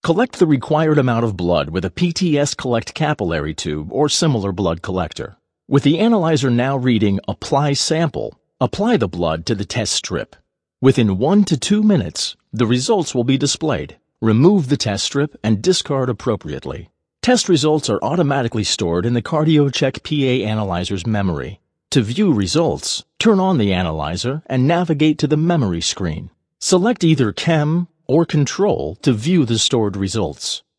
Collect the required amount of blood with a PTS Collect capillary tube or similar blood collector. With the analyzer now reading Apply Sample, apply the blood to the test strip. Within 1 to 2 minutes, the results will be displayed. Remove the test strip and discard appropriately. Test results are automatically stored in the CardioCheck PA Analyzer's memory. To view results, turn on the analyzer and navigate to the memory screen. Select either Chem or Control to view the stored results.